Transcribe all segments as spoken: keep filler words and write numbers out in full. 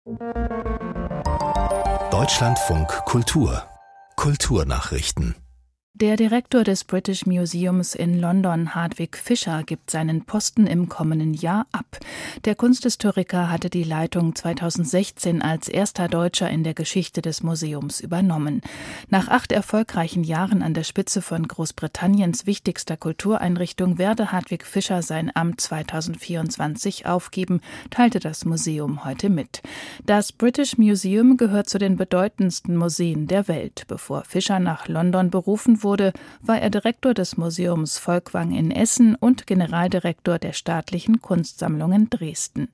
Deutschlandfunk Kultur Kulturnachrichten. Der Direktor des British Museums in London, Hartwig Fischer, gibt seinen Posten im kommenden Jahr ab. Der Kunsthistoriker hatte die Leitung zweitausendsechzehn als erster Deutscher in der Geschichte des Museums übernommen. Nach acht erfolgreichen Jahren an der Spitze von Großbritanniens wichtigster Kultureinrichtung werde Hartwig Fischer sein Amt zweitausendvierundzwanzig aufgeben, teilte das Museum heute mit. Das British Museum gehört zu den bedeutendsten Museen der Welt. Bevor Fischer nach London berufen wurde, Wurde, war er Direktor des Museums Folkwang in Essen und Generaldirektor der Staatlichen Kunstsammlungen Dresden.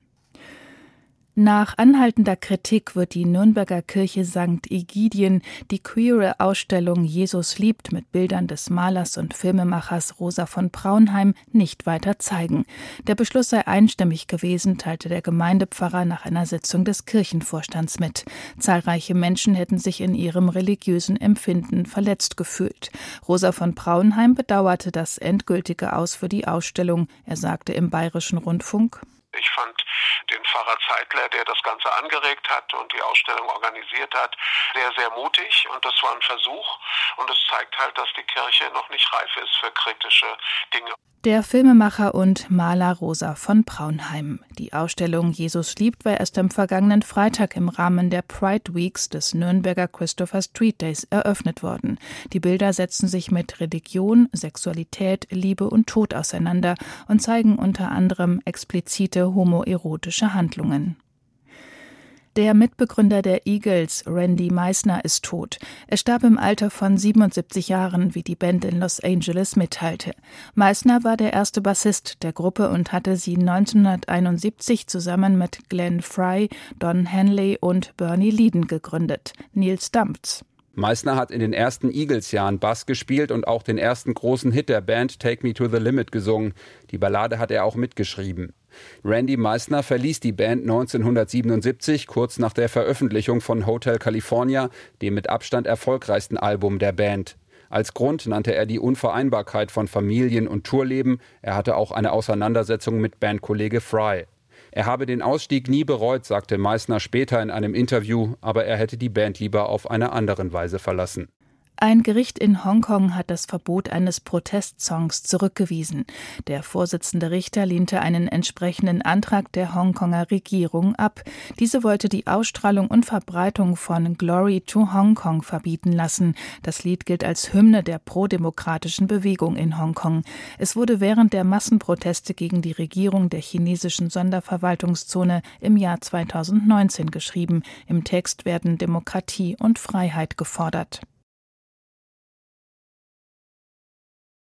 Nach anhaltender Kritik wird die Nürnberger Kirche Sankt Egidien die queere Ausstellung Jesus liebt mit Bildern des Malers und Filmemachers Rosa von Praunheim nicht weiter zeigen. Der Beschluss sei einstimmig gewesen, teilte der Gemeindepfarrer nach einer Sitzung des Kirchenvorstands mit. Zahlreiche Menschen hätten sich in ihrem religiösen Empfinden verletzt gefühlt. Rosa von Praunheim bedauerte das endgültige Aus für die Ausstellung. Er sagte im Bayerischen Rundfunk: Ich fand den Pfarrer Zeitler, der das Ganze angeregt hat und die Ausstellung organisiert hat, sehr, sehr mutig, und das war ein Versuch, und es zeigt halt, dass die Kirche noch nicht reif ist für kritische Dinge. Der Filmemacher und Maler Rosa von Praunheim. Die Ausstellung Jesus liebt war erst am vergangenen Freitag im Rahmen der Pride Weeks des Nürnberger Christopher Street Days eröffnet worden. Die Bilder setzen sich mit Religion, Sexualität, Liebe und Tod auseinander und zeigen unter anderem explizite homoerotische Handlungen. Der Mitbegründer der Eagles, Randy Meisner, ist tot. Er starb im Alter von siebenundsiebzig Jahren, wie die Band in Los Angeles mitteilte. Meisner war der erste Bassist der Gruppe und hatte sie neunzehnhunderteinundsiebzig zusammen mit Glenn Frey, Don Henley und Bernie Leadon gegründet. Nils Damptz. Meisner hat in den ersten Eagles-Jahren Bass gespielt und auch den ersten großen Hit der Band, Take Me to the Limit, gesungen. Die Ballade hat er auch mitgeschrieben. Randy Meisner verließ die Band neunzehnhundertsiebenundsiebzig, kurz nach der Veröffentlichung von Hotel California, dem mit Abstand erfolgreichsten Album der Band. Als Grund nannte er die Unvereinbarkeit von Familien- und Tourleben. Er hatte auch eine Auseinandersetzung mit Bandkollege Fry. Er habe den Ausstieg nie bereut, sagte Meisner später in einem Interview, aber er hätte die Band lieber auf eine andere Weise verlassen. Ein Gericht in Hongkong hat das Verbot eines Protestsongs zurückgewiesen. Der Vorsitzende Richter lehnte einen entsprechenden Antrag der Hongkonger Regierung ab. Diese wollte die Ausstrahlung und Verbreitung von Glory to Hong Kong verbieten lassen. Das Lied gilt als Hymne der prodemokratischen Bewegung in Hongkong. Es wurde während der Massenproteste gegen die Regierung der chinesischen Sonderverwaltungszone im Jahr zweitausendneunzehn geschrieben. Im Text werden Demokratie und Freiheit gefordert.